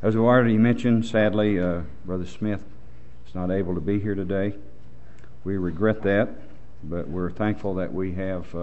As we already mentioned, sadly, Brother Smith is not able to be here today. We regret that, but we're thankful that we have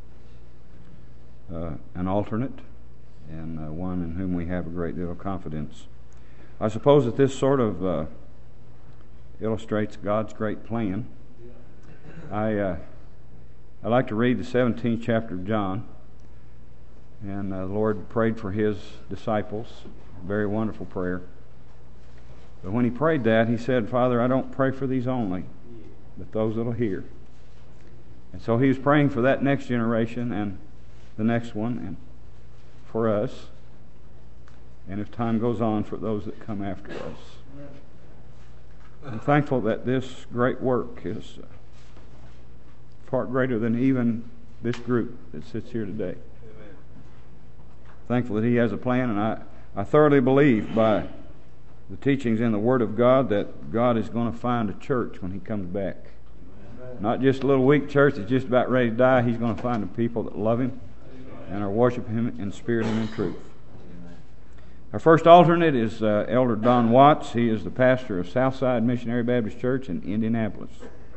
an alternate and one in whom we have a great deal of confidence. I suppose that this sort of illustrates God's great plan. I like to read the 17th chapter of John, and the Lord prayed for His disciples. Very wonderful prayer. But when He prayed that, He said, "Father, I don't pray for these only, but those that will hear." And so He was praying for that next generation and the next one, and for us, and if time goes on, for those that come after us. I'm thankful that this great work is far greater than even this group that sits here today. Amen. Thankful that He has a plan, and I thoroughly believe by the teachings in the Word of God that God is going to find a church when He comes back. Amen. Not just a little weak church that's just about ready to die. He's going to find a people that love Him and are worshiping Him in spirit and in truth. Our first alternate is Elder Don Watts. He is the pastor of Southside Missionary Baptist Church in Indianapolis.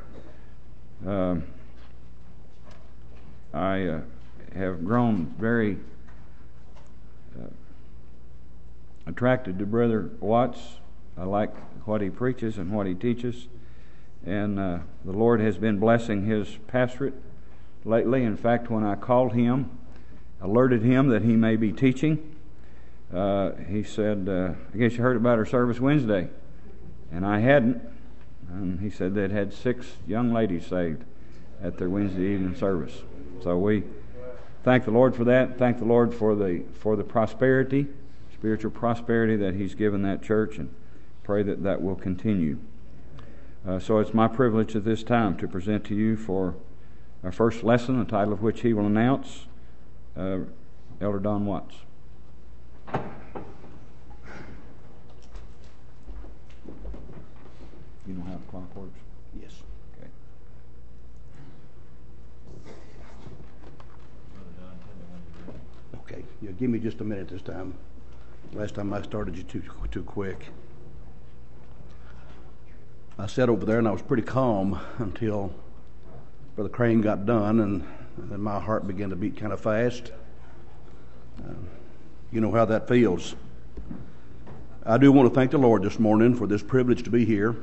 I have grown very attracted to Brother Watts. I like what he preaches and what he teaches, and the Lord has been blessing his pastorate lately. In fact, when I called him, alerted him that he may be teaching, he said, "I guess you heard about our service Wednesday," and I hadn't. And he said they'd had 6 young ladies saved at their Wednesday evening service. So we thank the Lord for that. Thank the Lord for the prosperity, spiritual prosperity that He's given that church, and pray that that will continue. So it's my privilege at this time to present to you for our first lesson, the title of which he will announce, Elder Don Watts. You know how the clock works? Yes. Okay. Okay. Yeah, give me just a minute this time. Last time I started you too quick. I sat over there and I was pretty calm until Brother Crane got done, and then my heart began to beat kind of fast. You know how that feels. I do want to thank the Lord this morning for this privilege to be here.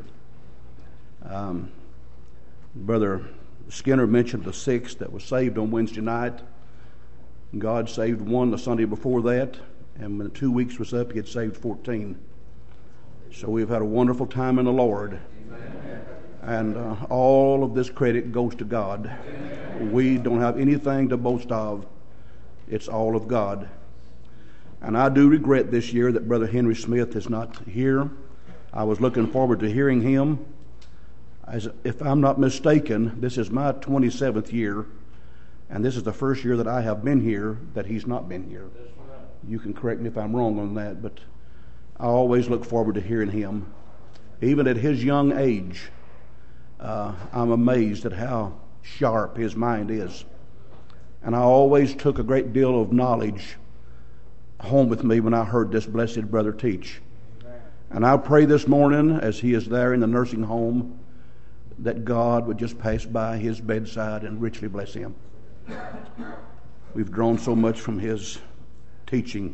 Brother Skinner mentioned the 6 that was saved on Wednesday night. God saved 1 the Sunday before that, and when 2 weeks was up, He had saved 14. So we've had a wonderful time in the Lord. Amen. And all of this credit goes to God. Amen. We don't have anything to boast of. It's all of God. And I do regret this year that Brother Henry Smith is not here. I was looking forward to hearing him. If I'm not mistaken, this is my 27th year, and this is the first year that I have been here that he's not been here. You can correct me if I'm wrong on that, but I always look forward to hearing him. Even at his young age, I'm amazed at how sharp his mind is. And I always took a great deal of knowledge home with me when I heard this blessed brother teach. And I pray this morning, as he is there in the nursing home, that God would just pass by his bedside and richly bless him. We've drawn so much from his teaching.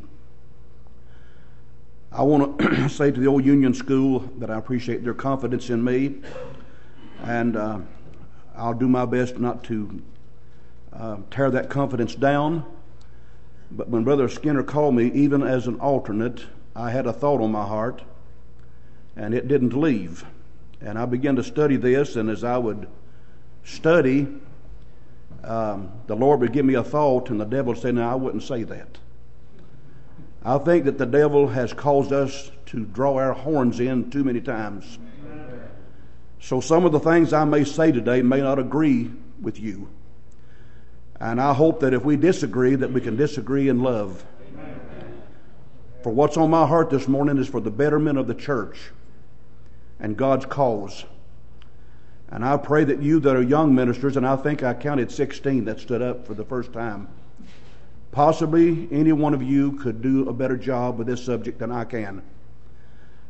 I want to say to the Old Union School that I appreciate their confidence in me, and I'll do my best not to tear that confidence down. But when Brother Skinner called me, even as an alternate, I had a thought on my heart, and it didn't leave. And I began to study this, and as I would study, the Lord would give me a thought, and the devil would say, "No, I wouldn't say that." I think that the devil has caused us to draw our horns in too many times. So some of the things I may say today may not agree with you. And I hope that if we disagree, that we can disagree in love. For what's on my heart this morning is for the betterment of the church and God's cause. And I pray that you that are young ministers, and I think I counted 16 that stood up for the first time, possibly any one of you could do a better job with this subject than I can.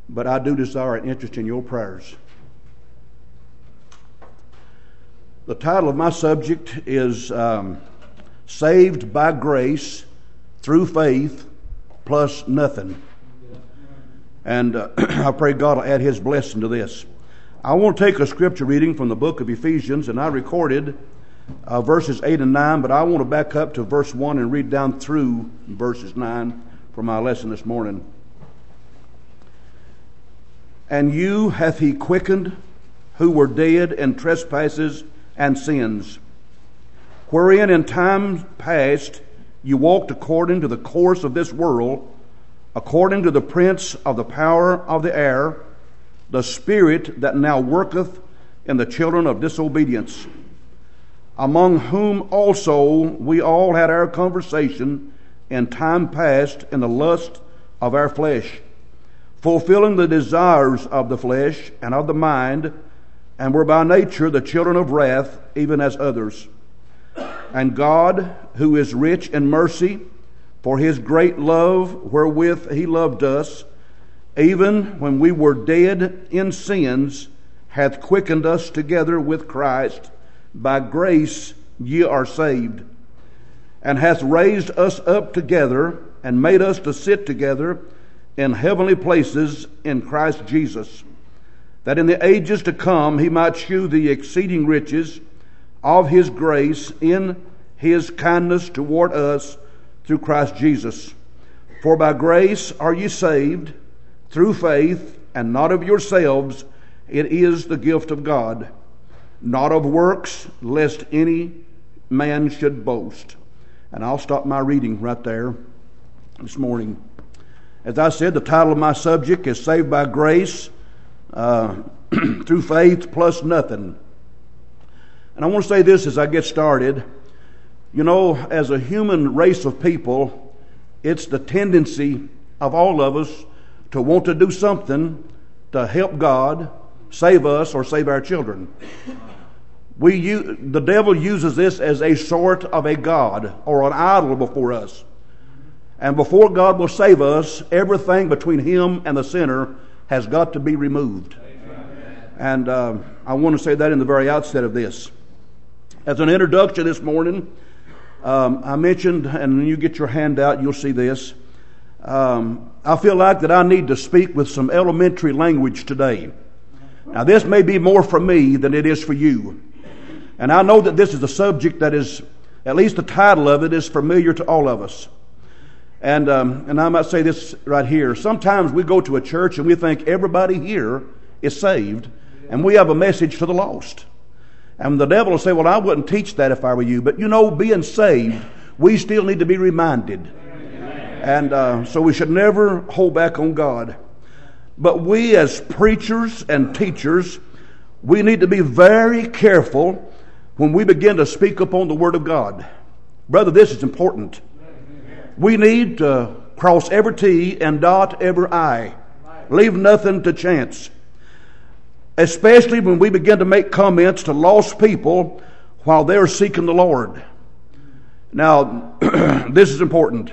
but I do desire an interest in your prayers. The title of my subject is Saved by Grace Through Faith Plus Nothing. And I pray God will add His blessing to this. I want to take a scripture reading from the book of Ephesians, and I recorded verses 8 and 9, but I want to back up to verse 1 and read down through verses 9 for my lesson this morning. And you hath He quickened, who were dead in trespasses and sins, wherein in times past you walked according to the course of this world, according to the prince of the power of the air, the spirit that now worketh in the children of disobedience, among whom also we all had our conversation in time past in the lust of our flesh, fulfilling the desires of the flesh and of the mind, and were by nature the children of wrath, even as others. And God, who is rich in mercy, for His great love wherewith He loved us, even when we were dead in sins, hath quickened us together with Christ. By grace ye are saved, and hath raised us up together, and made us to sit together in heavenly places in Christ Jesus, that in the ages to come He might shew the exceeding riches of His grace in His kindness toward us through Christ Jesus. For by grace are ye saved, through faith, and not of yourselves, it is the gift of God, not of works, lest any man should boast. And I'll stop my reading right there this morning. As I said, the title of my subject is Saved by Grace Through Faith Plus Nothing. And I want to say this as I get started. You know, as a human race of people, it's the tendency of all of us to want to do something to help God save us or save our children. The devil uses this as a sort of a god or an idol before us. And before God will save us, everything between Him and the sinner has got to be removed. And I want to say that in the very outset of this. As an introduction this morning, I mentioned, and when you get your hand out, you'll see this. I feel like that I need to speak with some elementary language today. Now, this may be more for me than it is for you. And I know that this is a subject that is, at least the title of it, is familiar to all of us. And I might say this right here. Sometimes we go to a church and we think everybody here is saved, and we have a message to the lost. And the devil will say, well, I wouldn't teach that if I were you. But you know, being saved, we still need to be reminded. And so we should never hold back on God. But we as preachers and teachers, we need to be very careful when we begin to speak upon the Word of God. Brother, this is important. We need to cross every T and dot every I. Leave nothing to chance. Especially when we begin to make comments to lost people while they're seeking the Lord. Now, this is important.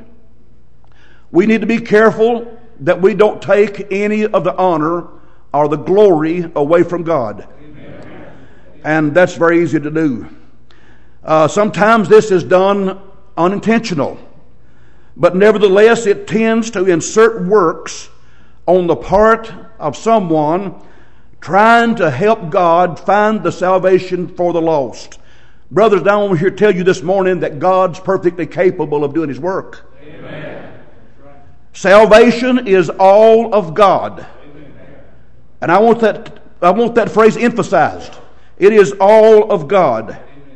We need to be careful that we don't take any of the honor or the glory away from God. Amen. And that's very easy to do. Sometimes this is done unintentional. But nevertheless, it tends to insert works on the part of someone trying to help God find the salvation for the lost. Brothers, I want to tell you this morning that God's perfectly capable of doing His work. Amen. Salvation is all of God. And I want that phrase emphasized. It is all of God.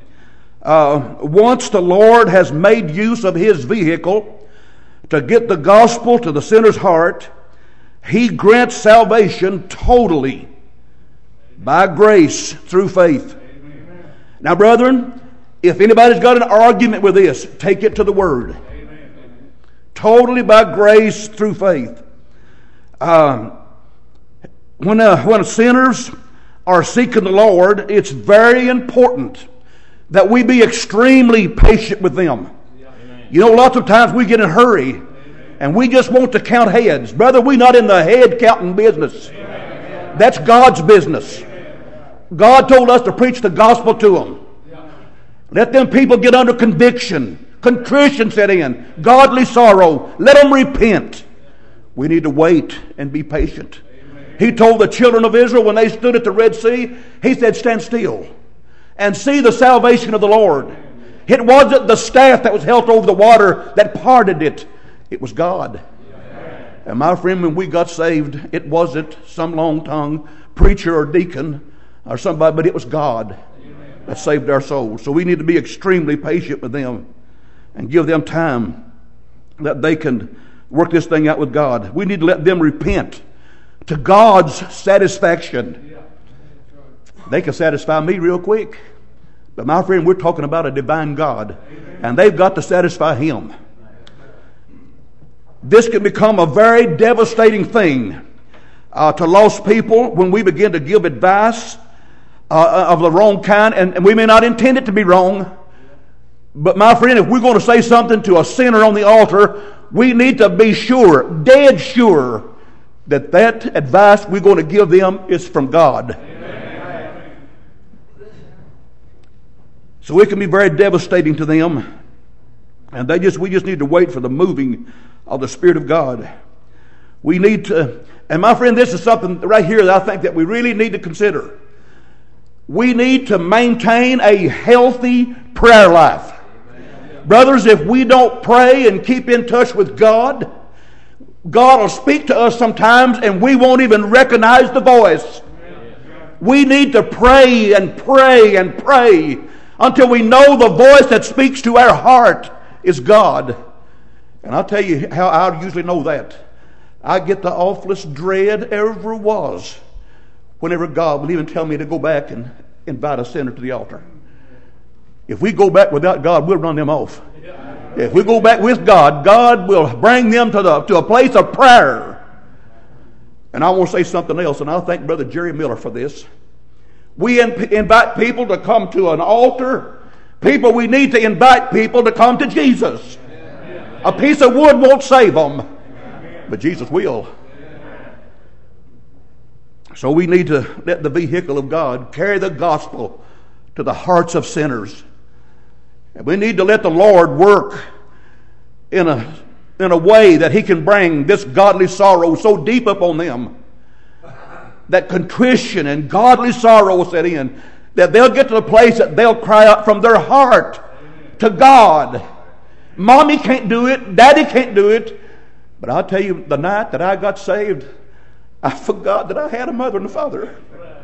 Once the Lord has made use of His vehicle to get the gospel to the sinner's heart, He grants salvation totally by grace through faith. Amen. Now, brethren, if anybody's got an argument with this, take it to the Word. Amen. Totally by grace through faith. When sinners are seeking the Lord, it's very important that we be extremely patient with them. You know, lots of times we get in a hurry And we just want to count heads. Brother, we're not in the head counting business. That's God's business. God told us to preach the gospel to them. Let them people get under conviction. Contrition set in. Godly sorrow. Let them repent. We need to wait and be patient. He told the children of Israel when they stood at the Red Sea, He said, stand still and see the salvation of the Lord. It wasn't the staff that was held over the water that parted it. It was God. And my friend, when we got saved, it wasn't some long-tongued preacher or deacon or somebody, but it was God that saved our souls. So we need to be extremely patient with them and give them time that they can work this thing out with God. We need to let them repent to God's satisfaction. They can satisfy me real quick. But my friend, we're talking about a divine God. And they've got to satisfy Him. This can become a very devastating thing to lost people when we begin to give advice of the wrong kind. And we may not intend it to be wrong. But my friend, if we're going to say something to a sinner on the altar, we need to be sure, dead sure, that advice we're going to give them is from God. Amen. So it can be very devastating to them. And we just need to wait for the moving of the Spirit of God. We need to, and my friend, this is something right here that I think that we really need to consider. We need to maintain a healthy prayer life. Amen. Brothers, if we don't pray and keep in touch with God, God will speak to us sometimes and we won't even recognize the voice. We need to pray and pray and pray until we know the voice that speaks to our heart is God. And I'll tell you how I usually know that. I get the awfulest dread ever was whenever God will even tell me to go back and invite a sinner to the altar. If we go back without God, we'll run them off. If we go back with God, God will bring them to a place of prayer. And I want to say something else, and I'll thank Brother Jerry Miller for this. We invite people to come to an altar. We need to invite people to come to Jesus. A piece of wood won't save them, but Jesus will. So we need to let the vehicle of God carry the gospel to the hearts of sinners. And we need to let the Lord work in a way that He can bring this godly sorrow so deep upon them that contrition and godly sorrow will set in, that they'll get to the place that they'll cry out from their heart to God. Mommy can't do it. Daddy can't do it. But I'll tell you, the night that I got saved, I forgot that I had a mother and a father.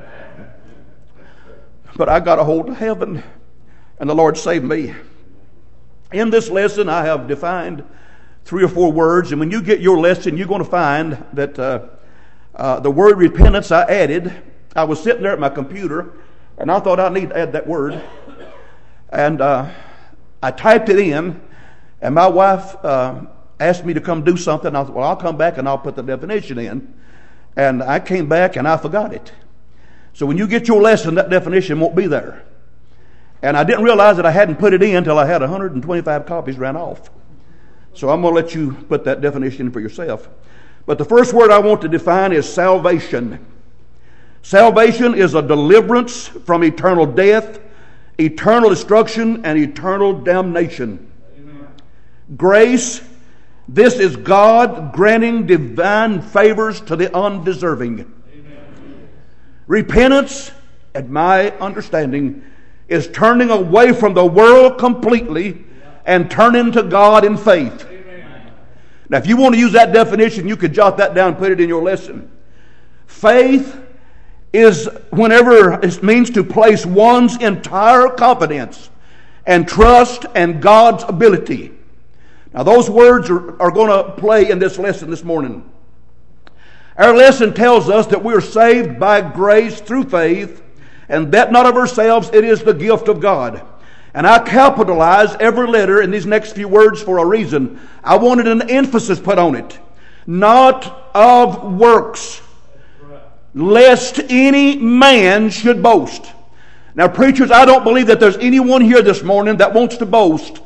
But I got a hold of heaven, and the Lord saved me. In this lesson, I have defined 3 or 4 words, and when you get your lesson, you're going to find that the word repentance I added. I was sitting there at my computer, and I thought I need to add that word. And I typed it in, and my wife asked me to come do something. I thought, well, I'll come back and I'll put the definition in. And I came back and I forgot it. So when you get your lesson, that definition won't be there. And I didn't realize that I hadn't put it in until I had 125 copies ran off. So I'm going to let you put that definition in for yourself. But the first word I want to define is salvation. Salvation is a deliverance from eternal death, eternal destruction, and eternal damnation. Amen. Grace, this is God granting divine favors to the undeserving. Amen. Repentance, at my understanding, is turning away from the world completely and turning to God in faith. Amen. Now, if you want to use that definition, you could jot that down and put it in your lesson. Faith is whenever it means to place one's entire confidence and trust in God's ability. Now, those words are going to play in this lesson this morning. Our lesson tells us that we are saved by grace through faith, and that not of ourselves, it is the gift of God. And I capitalize every letter in these next few words for a reason. I wanted an emphasis put on it. Not of works, lest any man should boast. Now, preachers, I don't believe that there's anyone here this morning that wants to boast.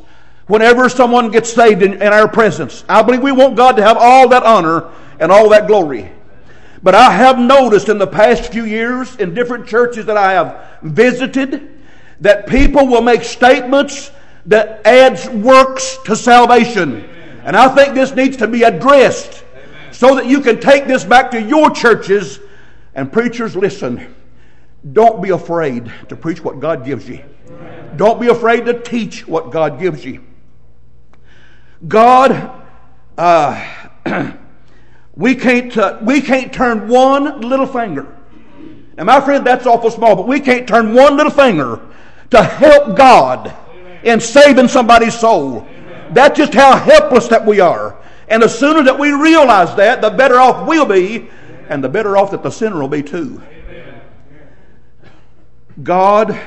whenever someone gets saved in our presence. I believe we want God to have all that honor and all that glory. But I have noticed in the past few years in different churches that I have visited that people will make statements that adds works to salvation. Amen. And I think this needs to be addressed. Amen. So that you can take this back to your churches. And preachers, listen, don't be afraid to preach what God gives you. Amen. Don't be afraid to teach what God gives you. God, we can't turn one little finger. Now, my friend, that's awful small, but we can't turn one little finger to help God in saving somebody's soul. Amen. That's just how helpless that we are. And the sooner that we realize that, the better off we'll be, and the better off that the sinner will be too. Amen. God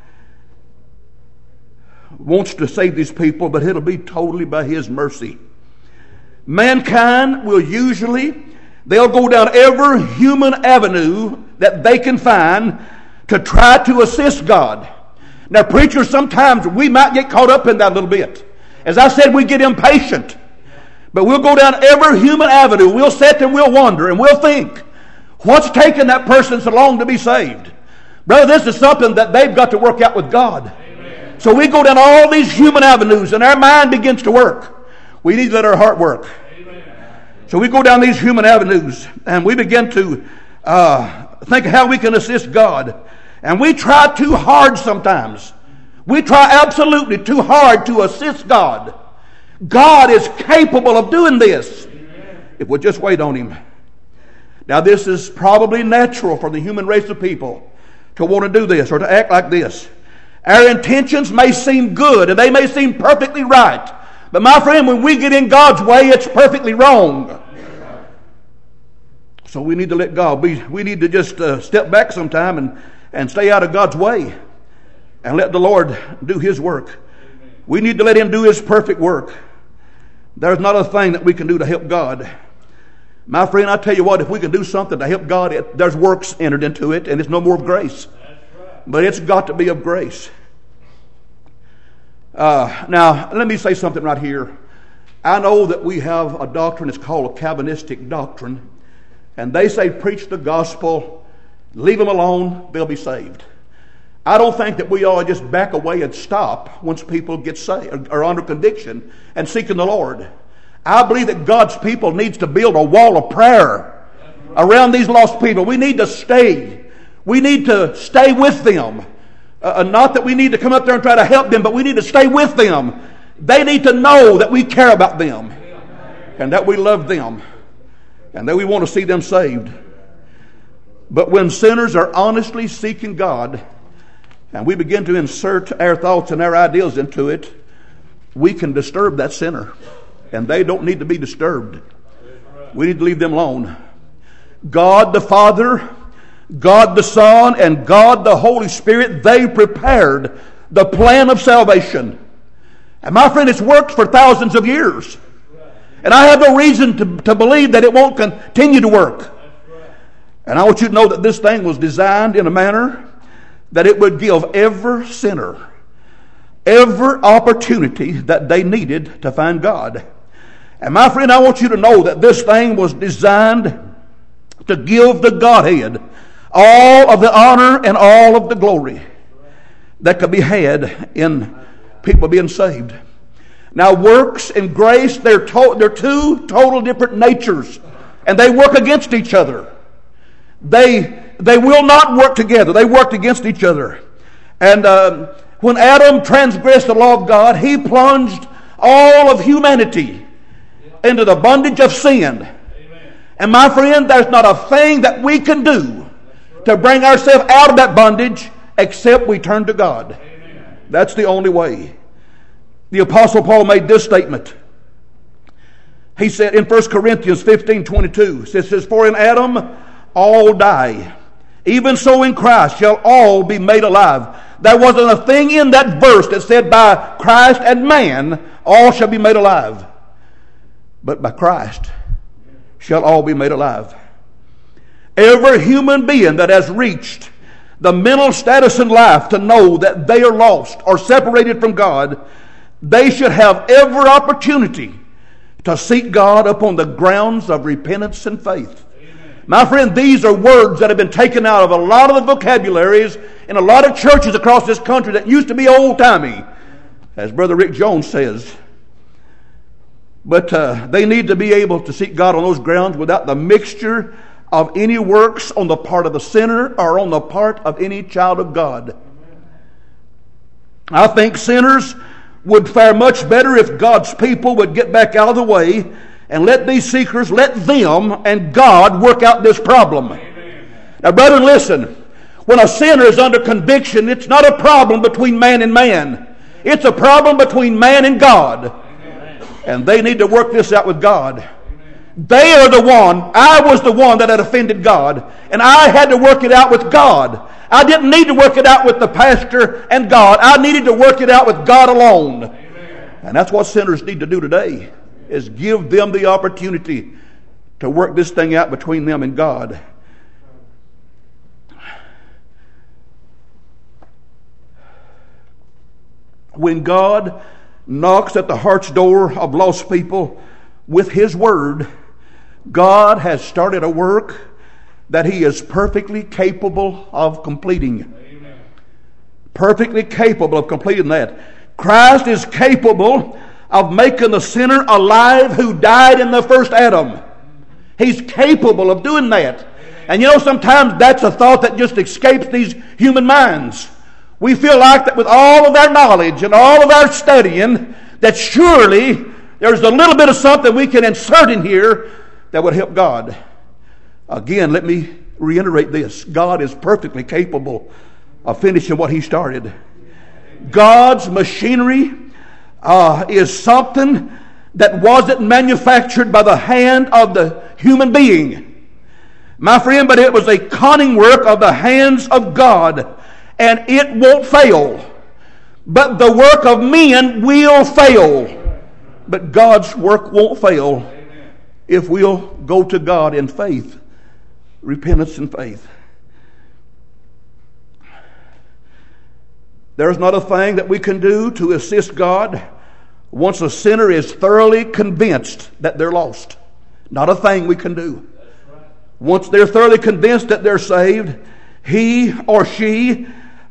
wants to save these people, but it'll be totally by His mercy. Mankind will they'll go down every human avenue that they can find to try to assist God. Now, preachers, sometimes we might get caught up in that a little bit. As I said, we get impatient. But we'll go down every human avenue. We'll sit and we'll wonder and we'll think, what's taking that person so long to be saved? Brother, this is something that they've got to work out with God. Amen. So we go down all these human avenues and our mind begins to work. We need to let our heart work. Amen. So we go down these human avenues and we begin to think of how we can assist God. And we try too hard sometimes. We try absolutely too hard to assist God. God is capable of doing this if we'll just wait on Him. Now, this is probably natural for the human race of people to want to do this or to act like this. Our intentions may seem good and they may seem perfectly right. But my friend, when we get in God's way, it's perfectly wrong. So we need to let God be. We need to just step back sometime and stay out of God's way and let the Lord do His work. We need to let Him do His perfect work. There's not a thing that we can do to help God. My friend, I tell you what, if we can do something to help God, there's works entered into it, and it's no more of grace. But it's got to be of grace. Now, let me say something right here. I know that we have a doctrine, it's called a Calvinistic doctrine, and they say preach the gospel, leave them alone, they'll be saved. I don't think that we ought to just back away and stop once people get saved or under conviction and seeking the Lord. I believe that God's people needs to build a wall of prayer around these lost people. We need to stay. We need to stay with them. Not that we need to come up there and try to help them, but we need to stay with them. They need to know that we care about them and that we love them and that we want to see them saved. But when sinners are honestly seeking God and we begin to insert our thoughts and our ideals into it, we can disturb that sinner. And they don't need to be disturbed. We need to leave them alone. God the Father, God the Son, and God the Holy Spirit, they prepared the plan of salvation. And my friend, it's worked for thousands of years. And I have no reason to believe that it won't continue to work. And I want you to know that this thing was designed in a manner that it would give every sinner every opportunity that they needed to find God. And my friend, I want you to know that this thing was designed to give the Godhead all of the honor and all of the glory that could be had in people being saved. Now, works and grace, they're two total different natures, and they work against each other. They will not work together. They work against each other. And when Adam transgressed the law of God, he plunged all of humanity into the bondage of sin. Amen. And my friend, there's not a thing that we can do to bring ourselves out of that bondage except we turn to God. Amen. That's the only way. The Apostle Paul made this statement. He said in 1 Corinthians 15:22, it says, "For in Adam all die, even so in Christ shall all be made alive." There wasn't a thing in that verse that said by Christ and man all shall be made alive. But by Christ shall all be made alive. Every human being that has reached the mental status in life to know that they are lost or separated from God, they should have every opportunity to seek God upon the grounds of repentance and faith. Amen. My friend, these are words that have been taken out of a lot of the vocabularies in a lot of churches across this country that used to be old-timey, as Brother Rick Jones says. But they need to be able to seek God on those grounds without the mixture of any works on the part of the sinner or on the part of any child of God. I think sinners would fare much better if God's people would get back out of the way and let these seekers, let them and God work out this problem. Amen. Now, brethren, listen. When a sinner is under conviction, it's not a problem between man and man. It's a problem between man and God. Amen. And they need to work this out with God. Amen. They are the one. I was the one that had offended God, and I had to work it out with God. I didn't need to work it out with the pastor and God. I needed to work it out with God alone. Amen. And that's what sinners need to do today, is give them the opportunity to work this thing out between them and God. When God knocks at the heart's door of lost people with His Word, God has started a work that He is perfectly capable of completing. Amen. Perfectly capable of completing that. Christ is capable of making the sinner alive who died in the first Adam. He's capable of doing that. And you know, sometimes that's a thought that just escapes these human minds. We feel like that with all of our knowledge and all of our studying, that surely there's a little bit of something we can insert in here that would help God. Again, let me reiterate this. God is perfectly capable of finishing what He started. God's machinery is something that wasn't manufactured by the hand of the human being. My friend, but it was a cunning work of the hands of God, and it won't fail. But the work of men will fail. But God's work won't fail if we'll go to God in faith. Repentance and faith. There's not a thing that we can do to assist God once a sinner is thoroughly convinced that they're lost. Not a thing we can do. Once they're thoroughly convinced that they're saved, he or she,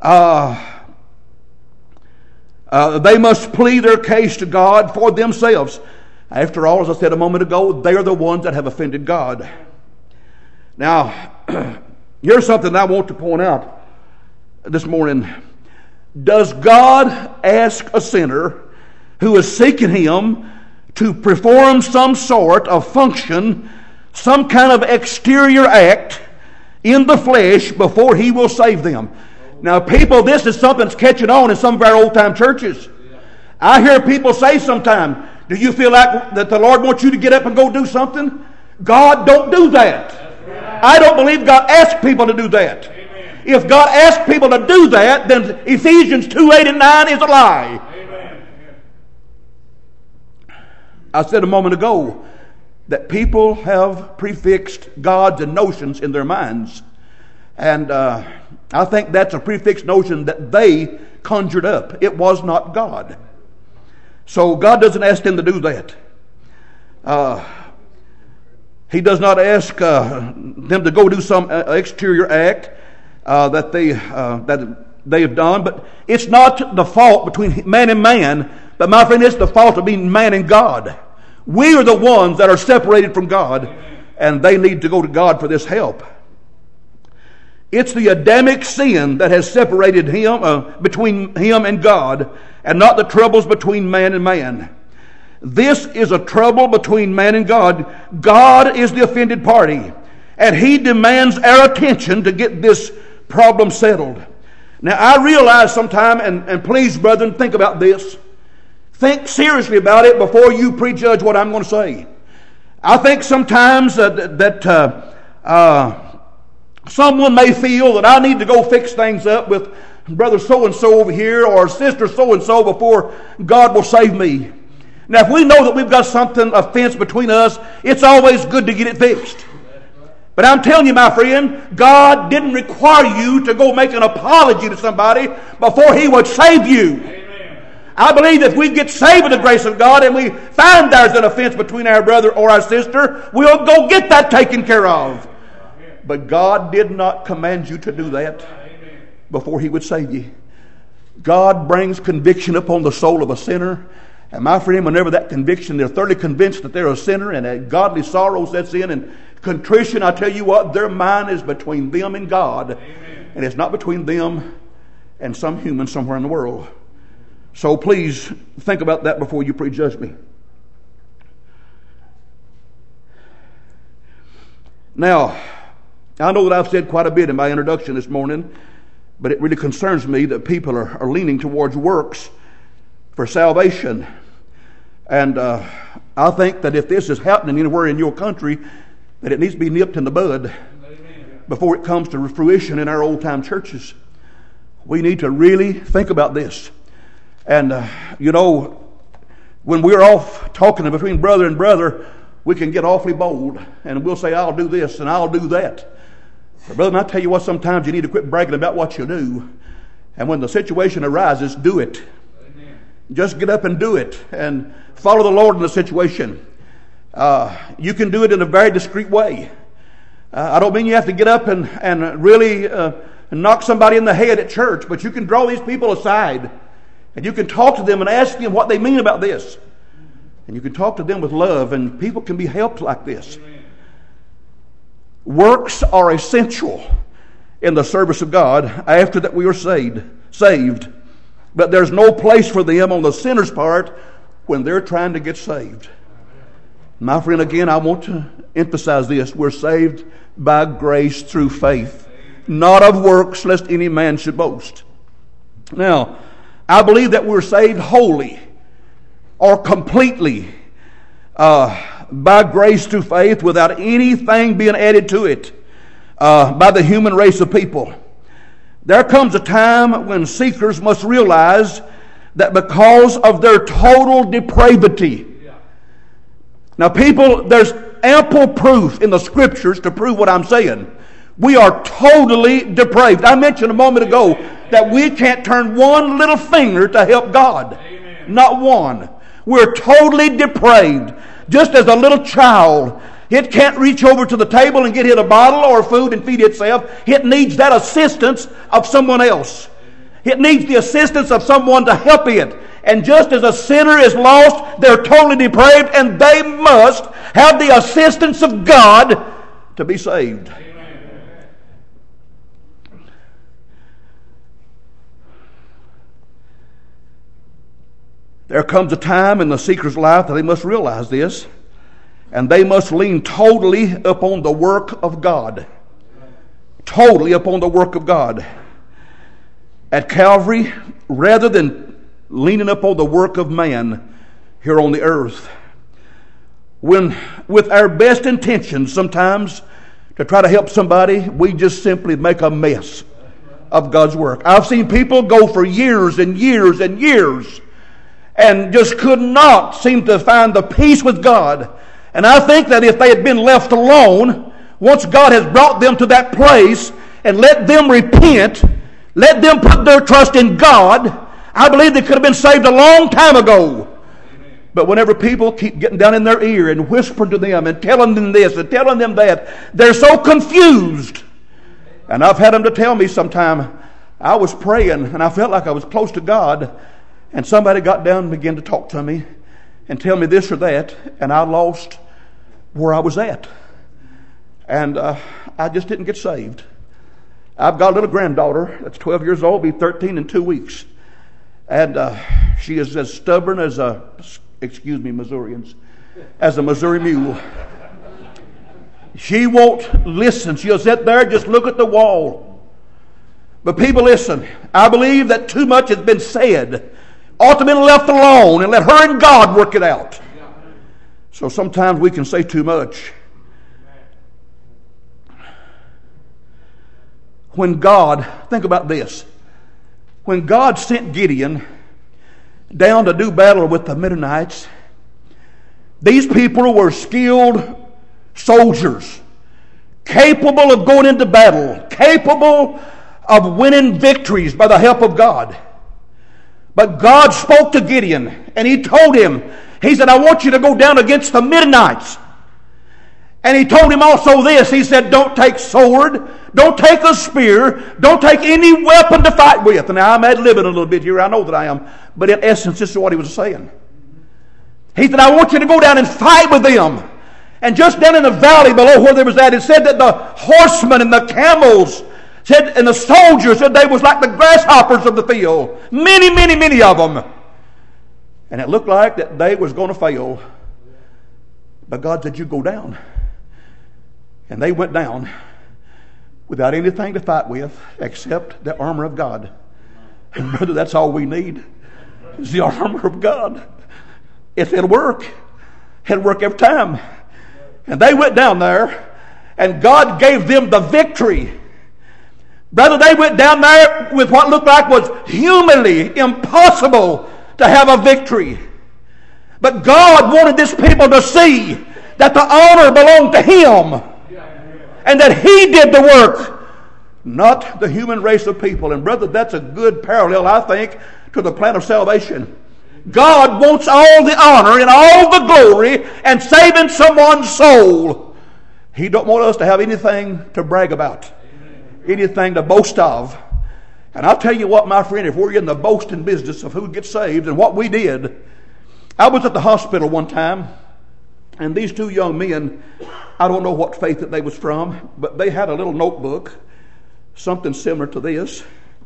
they must plead their case to God for themselves. After all, as I said a moment ago, they are the ones that have offended God. Now, here's something I want to point out this morning. Does God ask a sinner who is seeking Him to perform some sort of function, some kind of exterior act in the flesh before He will save them? Now, people, this is something that's catching on in some of our old-time churches. I hear people say sometimes, do you feel like that the Lord wants you to get up and go do something? God don't do that. I don't believe God asks people to do that. Amen. If God asks people to do that, then Ephesians 2:8 and 9 is a lie. Amen. I said a moment ago that people have prefixed gods and notions in their minds. And I think that's a prefixed notion that they conjured up. It was not God. So God doesn't ask them to do that. He does not ask them to go do some exterior act that they have done. But it's not the fault between man and man. But my friend, it's the fault of being man and God. We are the ones that are separated from God, and they need to go to God for this help. It's the Adamic sin that has separated between him and God, and not the troubles between man and man. This is a trouble between man and God. God is the offended party, and He demands our attention to get this problem settled. Now, I realize sometime, and please, brethren, think about this. Think seriously about it before you prejudge what I'm going to say. I think sometimes that someone may feel that I need to go fix things up with brother so-and-so over here or sister so-and-so before God will save me. Now, if we know that we've got something, a fence between us, it's always good to get it fixed. But I'm telling you, my friend, God didn't require you to go make an apology to somebody before He would save you. Amen. I believe if we get saved with the grace of God and we find there's an offense between our brother or our sister, we'll go get that taken care of. But God did not command you to do that before He would save you. God brings conviction upon the soul of a sinner. And my friend, whenever that conviction, they're thoroughly convinced that they're a sinner and that godly sorrow sets in and contrition, I tell you what, their mind is between them and God. Amen. And it's not between them and some human somewhere in the world. So please think about that before you prejudge me. Now, I know that I've said quite a bit in my introduction this morning, but it really concerns me that people are leaning towards works for salvation. And I think that if this is happening anywhere in your country, that it needs to be nipped in the bud before it comes to fruition in our old-time churches. We need to really think about this. And, when we're off talking between brother and brother, we can get awfully bold. And we'll say, I'll do this and I'll do that. But brother, I tell you what, sometimes you need to quit bragging about what you do. And when the situation arises, do it. Amen. Just get up and do it. And follow the Lord in the situation. You can do it in a very discreet way. I don't mean you have to get up and really knock somebody in the head at church, but you can draw these people aside. And you can talk to them and ask them what they mean about this. And you can talk to them with love, and people can be helped like this. Amen. Works are essential in the service of God after that we are saved. But there's no place for them on the sinner's part when they're trying to get saved. My friend, again, I want to emphasize this. We're saved by grace through faith, not of works, lest any man should boast. Now, I believe that we're saved wholly or completely by grace through faith without anything being added to it by the human race of people. There comes a time when seekers must realize that because of their total depravity. Now people, there's ample proof in the Scriptures to prove what I'm saying. We are totally depraved. I mentioned a moment ago that we can't turn one little finger to help God. Amen. Not one. We're totally depraved. Just as a little child, it can't reach over to the table and get hit a bottle or food and feed itself. It needs that assistance of someone else. It needs the assistance of someone to help it. And just as a sinner is lost, they're totally depraved, and they must have the assistance of God to be saved. Amen. There comes a time in the seeker's life that they must realize this, and they must lean totally upon the work of God. Totally upon the work of God. At Calvary, rather than leaning upon the work of man here on the earth, when with our best intentions sometimes to try to help somebody, we just simply make a mess of God's work. I've seen people go for years and years and years and just could not seem to find the peace with God. And I think that if they had been left alone, once God has brought them to that place and let them repent, let them put their trust in God, I believe they could have been saved a long time ago. Amen. But whenever people keep getting down in their ear and whispering to them and telling them this and telling them that, they're so confused. And I've had them to tell me sometime, I was praying and I felt like I was close to God, and somebody got down and began to talk to me and tell me this or that, and I lost where I was at. And I just didn't get saved. I've got a little granddaughter that's 12 years old, be 13 in 2 weeks. And she is as stubborn as Missourians, as a Missouri mule. She won't listen. She'll sit there and just look at the wall. But people, listen. I believe that too much has been said. Ought to have been left alone and let her and God work it out. So sometimes we can say too much. When God, think about this. When God sent Gideon down to do battle with the Midianites, these people were skilled soldiers, capable of going into battle, capable of winning victories by the help of God. But God spoke to Gideon, and He told him, He said, I want you to go down against the Midianites. And He told him also this. He said, don't take sword, don't take a spear, don't take any weapon to fight with. And now I'm ad-libbing a little bit here, I know that I am. But in essence, this is what He was saying. He said, I want you to go down and fight with them. And just down in the valley below where there was that, it said that the horsemen and the camels said, and the soldiers said they was like the grasshoppers of the field. Many, many, many of them. And it looked like that they was going to fail. But God said, you go down. And they went down without anything to fight with except the armor of God. And brother, that's all we need is the armor of God. If it'll work, it'll work every time. And they went down there, and God gave them the victory. Brother, they went down there with what looked like was humanly impossible to have a victory. But God wanted this people to see that the honor belonged to Him. And that He did the work, not the human race of people. And brother, that's a good parallel, I think, to the plan of salvation. God wants all the honor and all the glory and saving someone's soul. He don't want us to have anything to brag about, anything to boast of. And I'll tell you what, my friend, if we're in the boasting business of who gets saved and what we did. I was at the hospital one time, and these two young men, I don't know what faith that they was from, but they had a little notebook, something similar to this.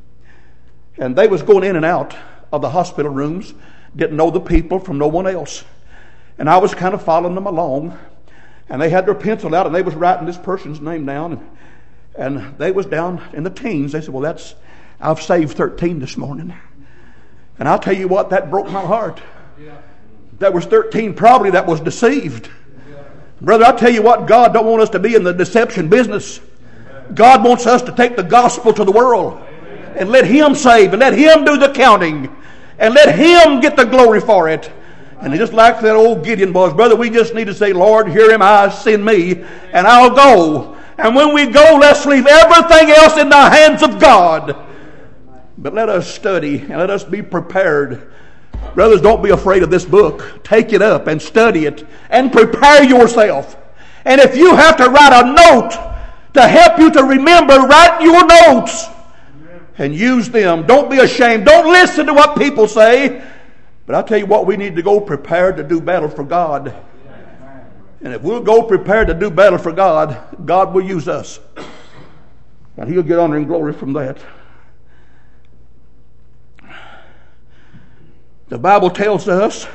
And they was going in and out of the hospital rooms, didn't know the people from no one else. And I was kind of following them along. And they had their pencil out, and they was writing this person's name down. And they was down in the teens. They said, well, I've saved 13 this morning. And I'll tell you what, that broke my heart. There was 13 probably that was deceived. Brother, I'll tell you what, God don't want us to be in the deception business. God wants us to take the gospel to the world and let Him save and let Him do the counting and let Him get the glory for it. And just like that old Gideon was, brother, we just need to say, Lord, here am I, send me, and I'll go. And when we go, let's leave everything else in the hands of God. But let us study and let us be prepared. Brothers, don't be afraid of this book. Take it up and study it and prepare yourself. And if you have to write a note to help you to remember, write your notes and use them. Don't be ashamed. Don't listen to what people say. But I'll tell you what, we need to go prepared to do battle for God. And if we'll go prepared to do battle for God, God will use us. And He'll get honor and glory from that. The Bible tells us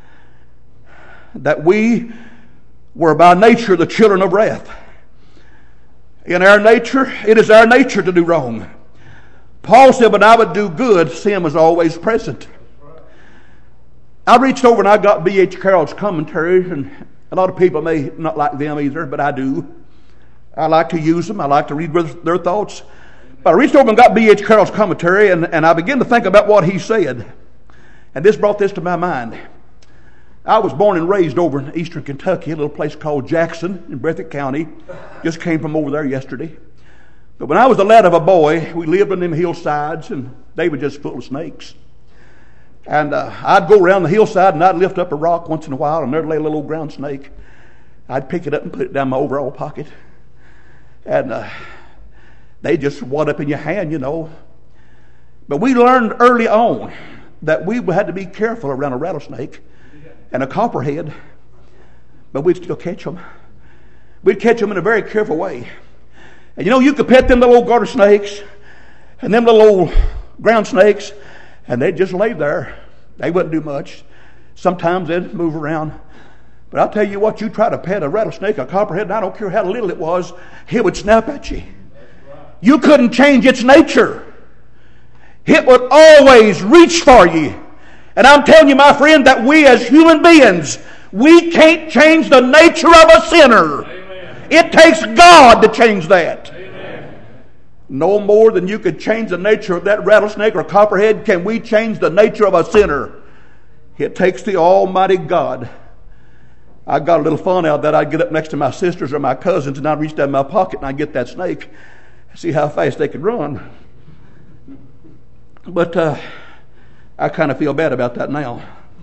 that we were by nature the children of wrath. In our nature, it is our nature to do wrong. Paul said, when I would do good, sin was always present. I reached over and I got B.H. Carroll's commentaries, and a lot of people may not like them either, but I do. I like to use them. I like to read their thoughts. But I reached over and got B.H. Carroll's commentary, and I began to think about what he said. And this brought this to my mind. I was born and raised over in eastern Kentucky, a little place called Jackson in Breathitt County. Just came from over there yesterday. But when I was a lad of a boy, we lived on them hillsides, and they were just full of snakes. And I'd go around the hillside, and I'd lift up a rock once in a while, and there'd lay a little old ground snake. I'd pick it up and put it down my overall pocket. And they just wad up in your hand, you know. But we learned early on that we had to be careful around a rattlesnake and a copperhead, but we'd still catch them. We'd catch them in a very careful way. And you know, you could pet them little old garter snakes and them little old ground snakes, and they'd just lay there. They wouldn't do much. Sometimes they'd move around. But I'll tell you what, you try to pet a rattlesnake, a copperhead, and I don't care how little it was, it would snap at you. You couldn't change its nature. It would always reach for you. And I'm telling you, my friend, that we as human beings, we can't change the nature of a sinner. Amen. It takes God to change that. Amen. No more than you could change the nature of that rattlesnake or copperhead can we change the nature of a sinner. It takes the Almighty God. I got a little fun out of that. I'd get up next to my sisters or my cousins, and I'd reach down in my pocket and I'd get that snake, see how fast they could run. But I kind of feel bad about that now.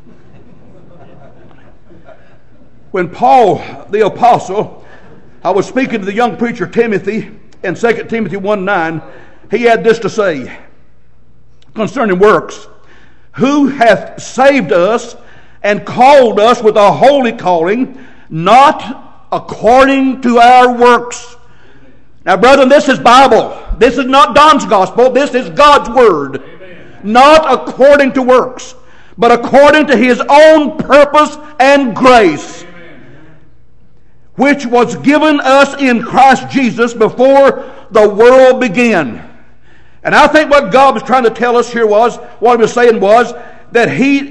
When Paul, the apostle, I was speaking to the young preacher Timothy in 2 Timothy 1:9, he had this to say concerning works. Who hath saved us and called us with a holy calling, not according to our works. Now, brethren, this is Bible. This is not Don's gospel. This is God's word. Amen. Not according to works, but according to His own purpose and grace, Amen, which was given us in Christ Jesus before the world began. And I think what God was trying to tell us here was, what He was saying was, that He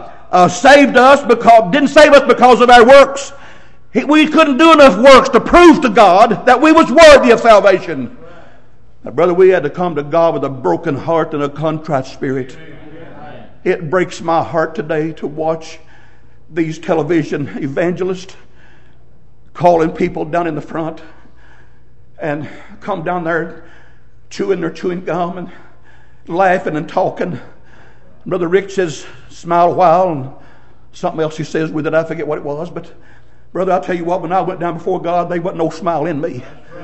saved us didn't save us because of our works. We couldn't do enough works to prove to God that we was worthy of salvation. Now, brother, we had to come to God with a broken heart and a contrite spirit. It breaks my heart today to watch these television evangelists calling people down in the front and come down there chewing their chewing gum and laughing and talking. Brother Rick says, smile a while, and something else he says with it, I forget what it was. But brother, I tell you what, when I went down before God, there wasn't no smile in me.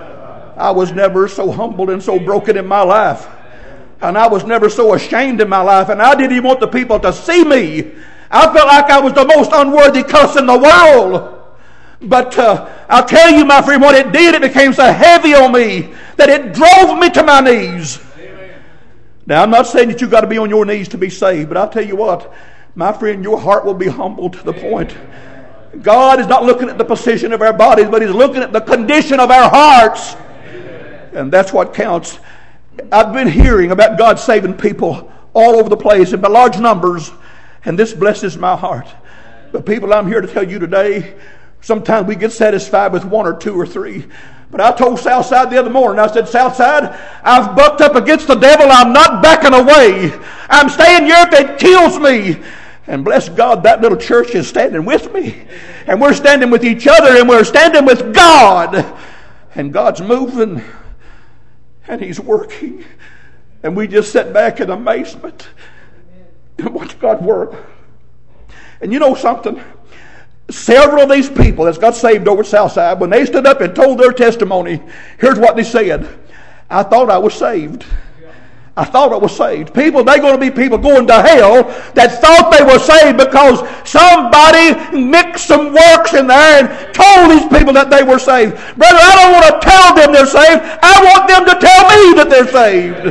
I was never so humbled and so broken in my life. And I was never so ashamed in my life. And I didn't even want the people to see me. I felt like I was the most unworthy cuss in the world. But I'll tell you, my friend, what it did, it became so heavy on me that it drove me to my knees. Amen. Now, I'm not saying that you've got to be on your knees to be saved, but I'll tell you what, my friend, your heart will be humbled to the point. God is not looking at the position of our bodies, but He's looking at the condition of our hearts. Amen. And that's what counts. I've been hearing about God saving people all over the place in large numbers, and this blesses my heart. But people, I'm here to tell you today, sometimes we get satisfied with one or two or three. But I told Southside the other morning, I said, Southside, I've bucked up against the devil. I'm not backing away. I'm staying here if it kills me. And bless God, that little church is standing with me. And we're standing with each other, and we're standing with God. And God's moving, and He's working. And we just sit back in amazement and watch God work. And you know something? Several of these people that's got saved over Southside, when they stood up and told their testimony, here's what they said. I thought I was saved. I thought I was saved. People, they're going to be people going to hell that thought they were saved because somebody mixed some works in there and told these people that they were saved. Brother, I don't want to tell them they're saved. I want them to tell me that they're saved.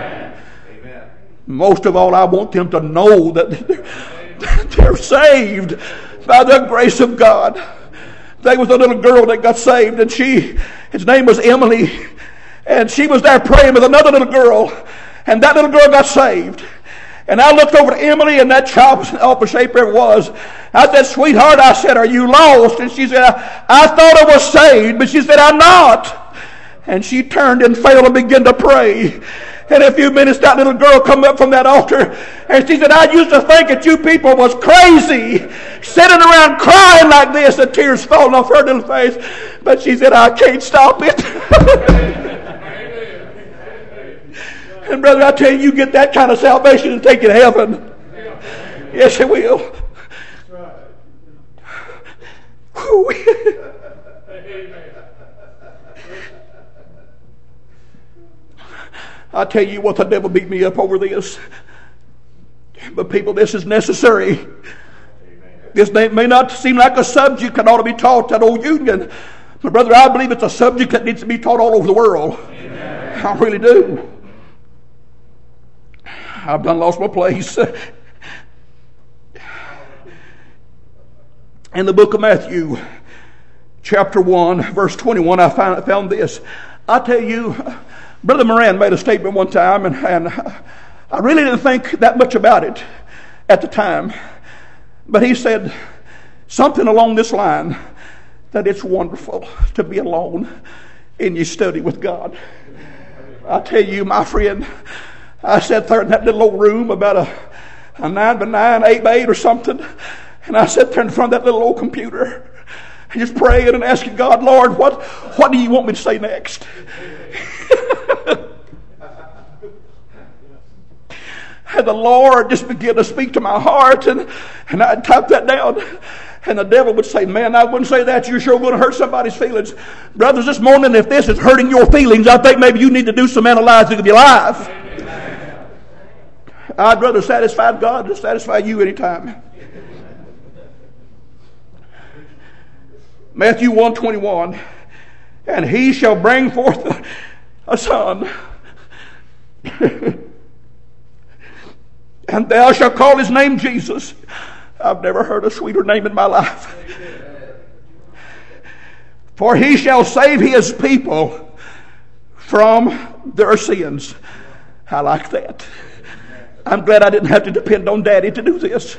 Amen. Most of all, I want them to know that they're saved by the grace of God. There was a little girl that got saved, and his name was Emily, and she was there praying with another little girl, and that little girl got saved. And I looked over to Emily, and that child was in awful shape there it was. I said, sweetheart, I said, are you lost? And she said, I thought I was saved, but she said, I'm not. And she turned and fell and began to pray. In a few minutes, that little girl come up from that altar, and she said, I used to think that you people was crazy, sitting around crying like this, the tears falling off her little face. But she said, I can't stop it. And brother, I tell you, you get that kind of salvation and take it to heaven. Yes, it will. I tell you what, the devil beat me up over this. But people, this is necessary. Amen. This may not seem like a subject that ought to be taught at Old Union. But brother, I believe it's a subject that needs to be taught all over the world. Amen. I really do. I've done lost my place. In the book of Matthew, chapter 1, verse 21, I found this. I tell you, Brother Moran made a statement one time, and I really didn't think that much about it at the time. But he said something along this line, that it's wonderful to be alone in your study with God. I tell you, my friend, I sat there in that little old room, about a 9 by 9, 8 by 8 or something, and I sat there in front of that little old computer and just praying and asking God, Lord, what do you want me to say next? And the Lord just began to speak to my heart, and I'd type that down. And the devil would say, man, I wouldn't say that. You're sure going to hurt somebody's feelings. Brothers, this morning, if this is hurting your feelings, I think maybe you need to do some analyzing of your life. Amen. I'd rather satisfy God than satisfy you anytime. Matthew 1:21, and he shall bring forth a son, and thou shalt call his name Jesus. I've never heard a sweeter name in my life. For he shall save his people from their sins. I like that. I'm glad I didn't have to depend on Daddy to do this.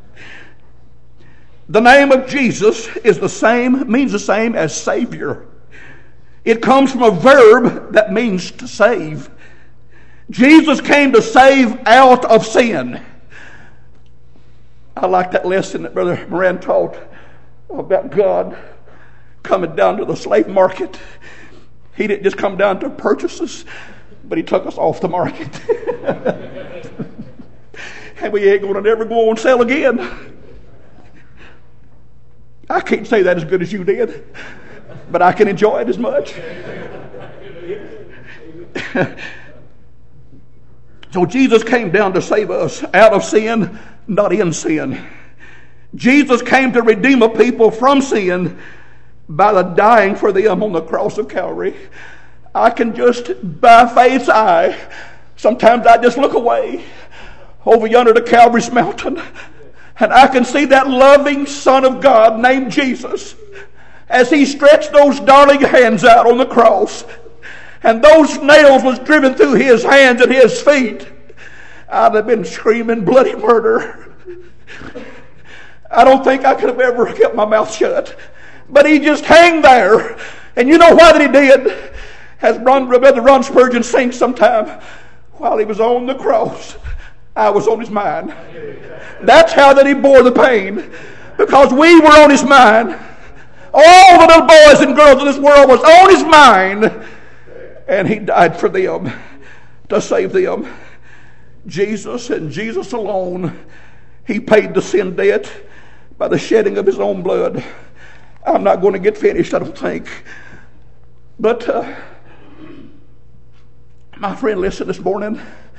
The name of Jesus means the same as Savior. It comes from a verb that means to save. Jesus came to save out of sin. I like that lesson that Brother Moran taught about God coming down to the slave market. He didn't just come down to purchase us, but he took us off the market. And we ain't going to never go on sale again. I can't say that as good as you did, but I can enjoy it as much. So Jesus came down to save us out of sin, not in sin. Jesus came to redeem a people from sin by the dying for them on the cross of Calvary. I can just, by faith's eye, sometimes I just look away over yonder to Calvary's mountain, and I can see that loving Son of God named Jesus as he stretched those darling hands out on the cross, and those nails was driven through his hands and his feet. I'd have been screaming bloody murder. I don't think I could have ever kept my mouth shut. But he just hung there. And you know why that he did? As Brother Ron Spurgeon sings sometime, while he was on the cross, I was on his mind. That's how that he bore the pain. Because we were on his mind. All the little boys and girls in this world was on his mind. And he died for them, to save them. Jesus and Jesus alone, he paid the sin debt by the shedding of his own blood. I'm not going to get finished, I don't think. But, my friend, listen this morning.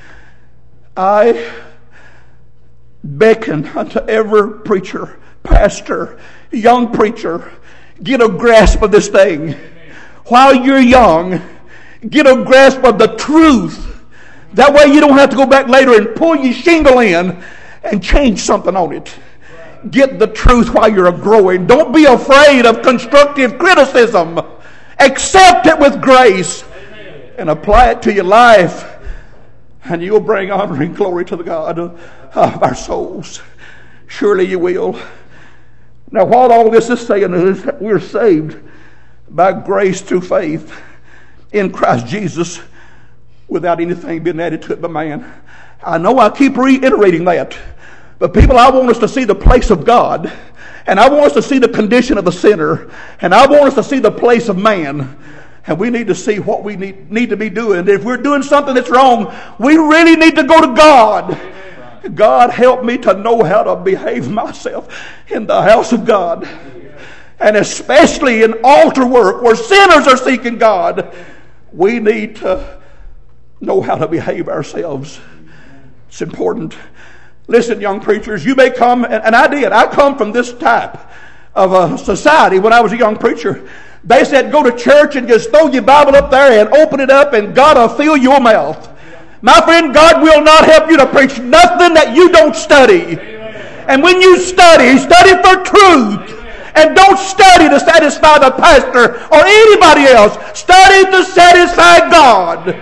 I beckon unto every preacher, pastor, young preacher, get a grasp of this thing. While you're young, get a grasp of the truth. That way you don't have to go back later and pull your shingle in and change something on it. Get the truth while you're growing. Don't be afraid of constructive criticism. Accept it with grace and apply it to your life, and you'll bring honor and glory to the God of our souls. Surely you will. Now, what all this is saying is that we're saved by grace through faith in Christ Jesus without anything being added to it by man. I know I keep reiterating that, but people, I want us to see the place of God, and I want us to see the condition of the sinner, and I want us to see the place of man, and we need to see what we need to be doing. If we're doing something that's wrong, we really need to go to God. God, help me to know how to behave myself in the house of God, and especially in altar work where sinners are seeking God. We need to know how to behave ourselves. It's important. Listen, young preachers, you may come, and I did. I come from this type of a society when I was a young preacher. They said, go to church and just throw your Bible up there and open it up and God will fill your mouth. My friend, God will not help you to preach nothing that you don't study. And when you study for truth. And don't study to satisfy the pastor or anybody else. Study to satisfy God.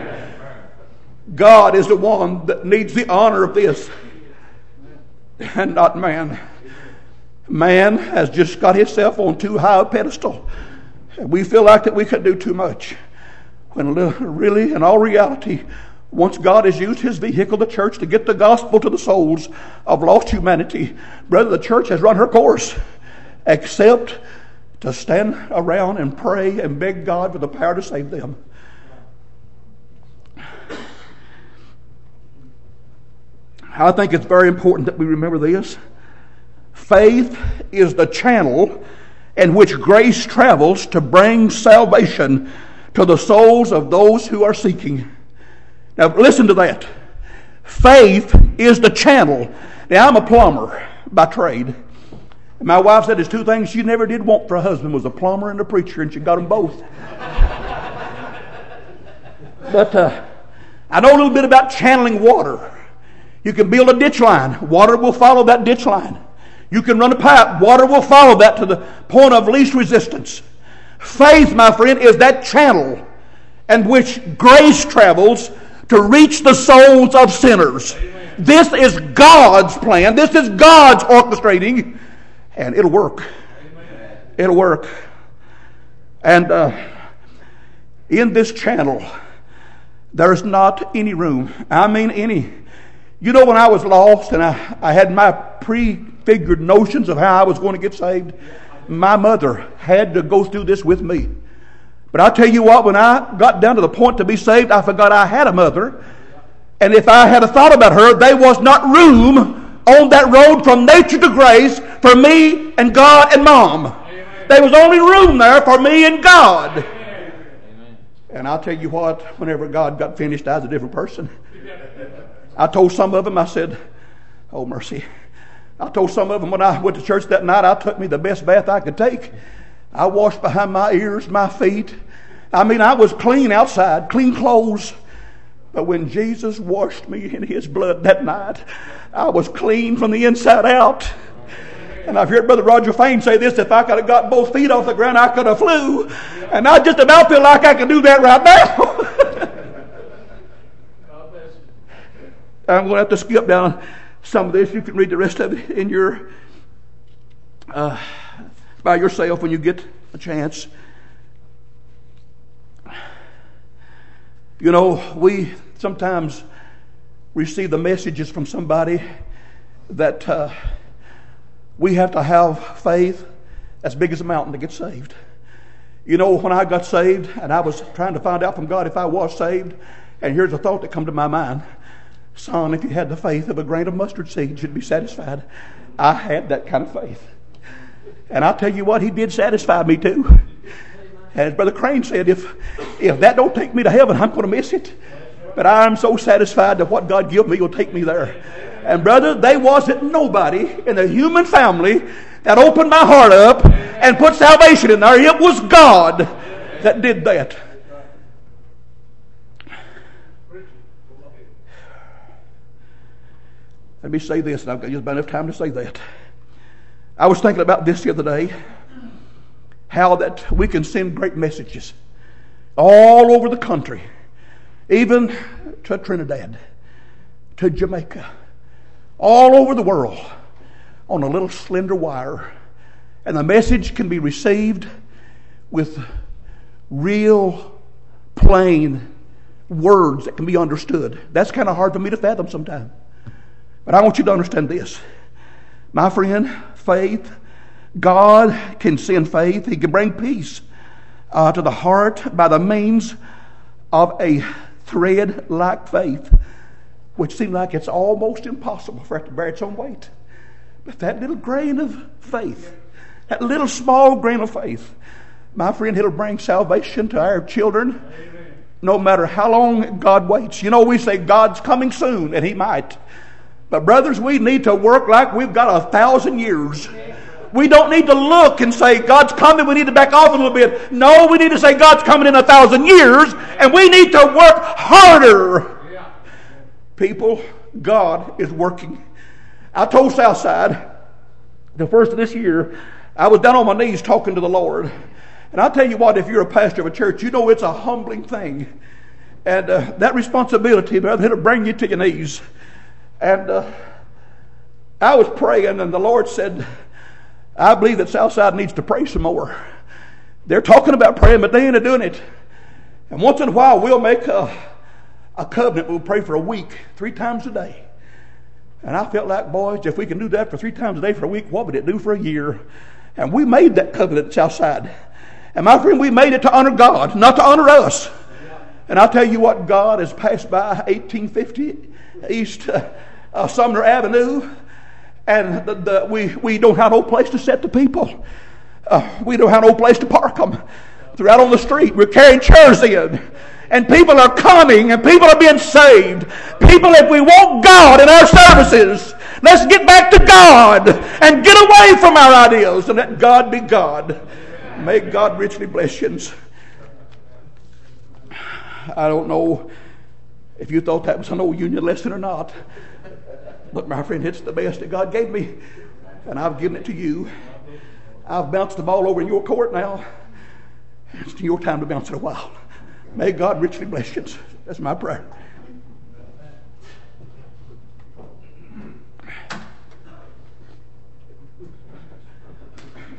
God is the one that needs the honor of this, and not man. Man has just got himself on too high a pedestal. And we feel like that we can do too much. When really, in all reality, once God has used his vehicle, the church, to get the gospel to the souls of lost humanity, brother, the church has run her course. Except to stand around and pray and beg God for the power to save them. I think it's very important that we remember this. Faith is the channel in which grace travels to bring salvation to the souls of those who are seeking. Now listen to that. Faith is the channel. Now I'm a plumber by trade. My wife said there's two things she never did want for a husband, was a plumber and a preacher, and she got them both. But I know a little bit about channeling water. You can build a ditch line. Water will follow that ditch line. You can run a pipe. Water will follow that to the point of least resistance. Faith, my friend, is that channel in which grace travels to reach the souls of sinners. Amen. This is God's plan. This is God's orchestrating. And it'll work. Amen. It'll work. And in this channel, there's not any room. I mean any. You know, when I was lost and I had my prefigured notions of how I was going to get saved, my mother had to go through this with me. But I tell you what, when I got down to the point to be saved, I forgot I had a mother. And if I had a thought about her, there was not room on that road from nature to grace for me and God and Mom. Amen. There was only room there for me and God. Amen. And I'll tell you what, whenever God got finished, I was a different person. I told some of them, I said, oh mercy. I told some of them when I went to church that night, I took me the best bath I could take. I washed behind my ears, my feet. I mean, I was clean outside, clean clothes. But when Jesus washed me in His blood that night, I was clean from the inside out. And I've heard Brother Roger Fain say this, if I could have got both feet off the ground, I could have flew. And I just about feel like I can do that right now. I'm going to have to skip down some of this. You can read the rest of it in your by yourself when you get a chance. You know, we sometimes receive the messages from somebody that we have to have faith as big as a mountain to get saved. You know, when I got saved and I was trying to find out from God if I was saved, and here's a thought that come to my mind. Son, if you had the faith of a grain of mustard seed, you'd be satisfied. I had that kind of faith. And I'll tell you what, He did satisfy me too. And as Brother Crane said, if that don't take me to heaven, I'm going to miss it. But I'm so satisfied that what God give me will take me there. And brother, there wasn't nobody in the human family that opened my heart up and put salvation in there. It was God that did that. Let me say this, and I've got just about enough time to say that. I was thinking about this the other day, how that we can send great messages all over the country, even to Trinidad, to Jamaica, all over the world on a little slender wire. And the message can be received with real, plain words that can be understood. That's kind of hard for me to fathom sometimes. But I want you to understand this. My friend, faith, God can send faith. He can bring peace to the heart by the means of a thread-like faith, which seems like it's almost impossible for it to bear its own weight. But that little grain of faith, that little small grain of faith, my friend, it'll bring salvation to our children. Amen. No matter how long God waits. You know, we say God's coming soon, and He might. But brothers, we need to work like we've got 1,000 years. We don't need to look and say, God's coming, we need to back off a little bit. No, we need to say, God's coming in 1,000 years, and we need to work harder. Yeah. People, God is working. I told Southside, the first of this year, I was down on my knees talking to the Lord. And I'll tell you what, if you're a pastor of a church, you know it's a humbling thing. And that responsibility, brother, it'll bring you to your knees. And I was praying, and the Lord said, I believe that Southside needs to pray some more. They're talking about praying, but they ain't doing it. And once in a while, we'll make a covenant. We'll pray for a week, 3 times a day. And I felt like, boys, if we can do that for 3 times a day for a week, what would it do for a year? And we made that covenant at Southside. And my friend, we made it to honor God, not to honor us. And I'll tell you what, God has passed by 1850 East Sumner Avenue, and we don't have no place to set the people. We don't have no place to park them. They're out on the street. We're carrying chairs in. And people are coming, and people are being saved. People, if we want God in our services, let's get back to God and get away from our ideals and let God be God. May God richly bless you. I don't know if you thought that was an old union lesson or not, but my friend, it's the best that God gave me, and I've given it to you. I've bounced the ball over in your court now. It's your time to bounce it a while. May God richly bless you. That's my prayer.